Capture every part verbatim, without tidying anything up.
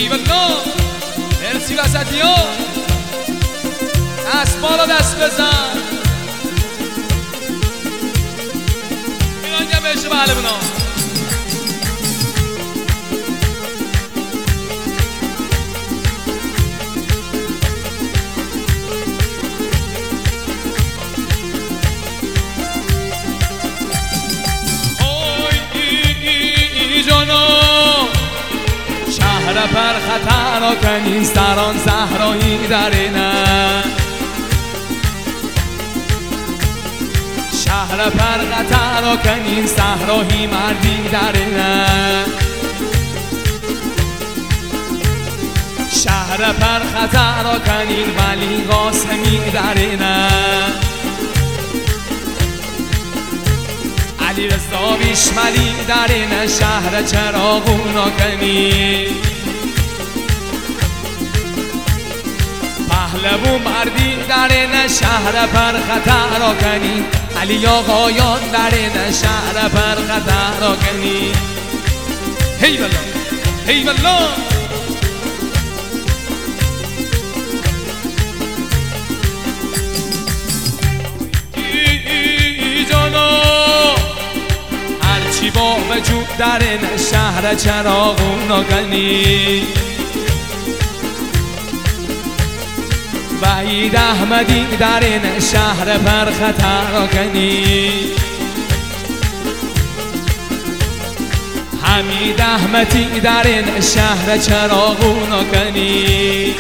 ای والله مرسی وسطی ها دست بالا دست بزن ایران گم بهشه بله بنا شهر پر خطر کنین سران زهرایی درینه شهر پر خطر کنین صحرایی مردی درینه شهر پر خطر کنین ولی قاسمی درینه علی رضا بیشملی درینه شهر چراغونا کنین پهلوو مردی درینه شهر پر خطر کنین علی آقایان درینه شهر پر خطر کنین هی والله هی والله ای جانا هرچی با وجود درینه شهر چراغونا کنین وحید احمدی درین شهر پر خطر کنی حمید احمدی درین شهر چراغونا کنی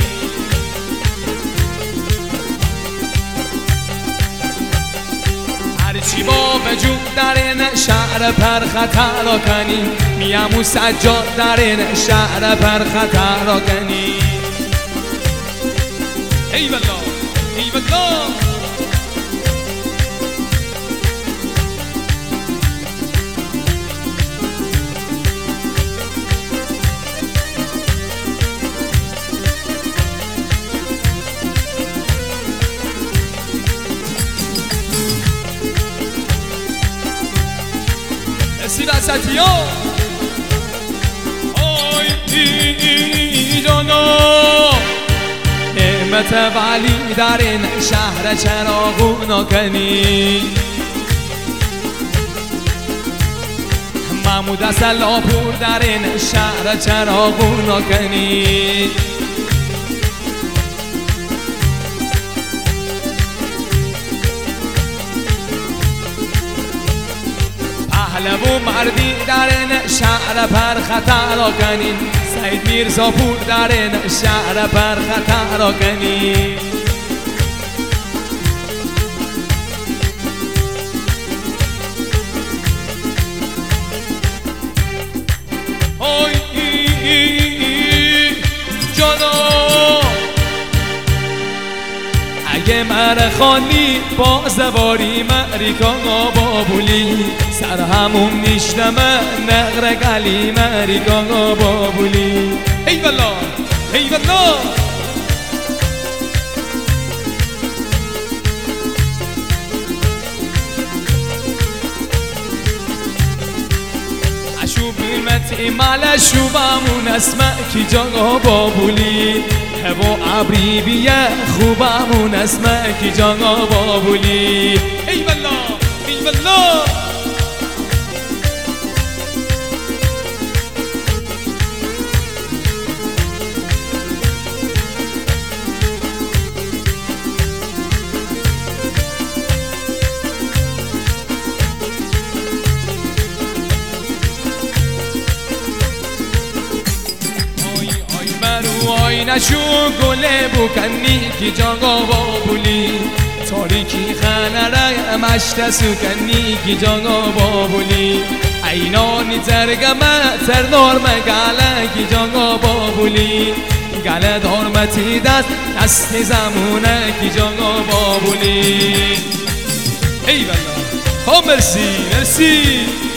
هرچی با وجود درین شهر پر خطر کنی میامو سجاد درین شهر پر خطر کنی ای والله ای والله اسی وسطی ها آی ای ای جانا نعمت ولی درین شهر چراغونا کنی محمود سلاپور درین شهر چراغونا کنی پهلوو مردی درین شهر پر خطر کنین سید میرزاپور درین شهر پر خطر کنین اوی ای ای جانا اگه مر خانی با زواری مریکا بابولی سر همون نیشتمه نقر گلی مریکا بابولی ای والله ای والله اشوب متی مال شوبمون اسمه کی جاگا بابولی هوا عبری بیه خوبمون اسمه کی جاگا بابولی ای والله ای والله وای نشو گله بکنی کی جاگا بابولی تاریکی خنره مشت سکنی کی جاگا بابولی اینانی ترگمه تردار مگله کی جاگا بابولی گله دارمتی دست دست زمونه کی جاگا بابولی ای والله خب مرسی مرسی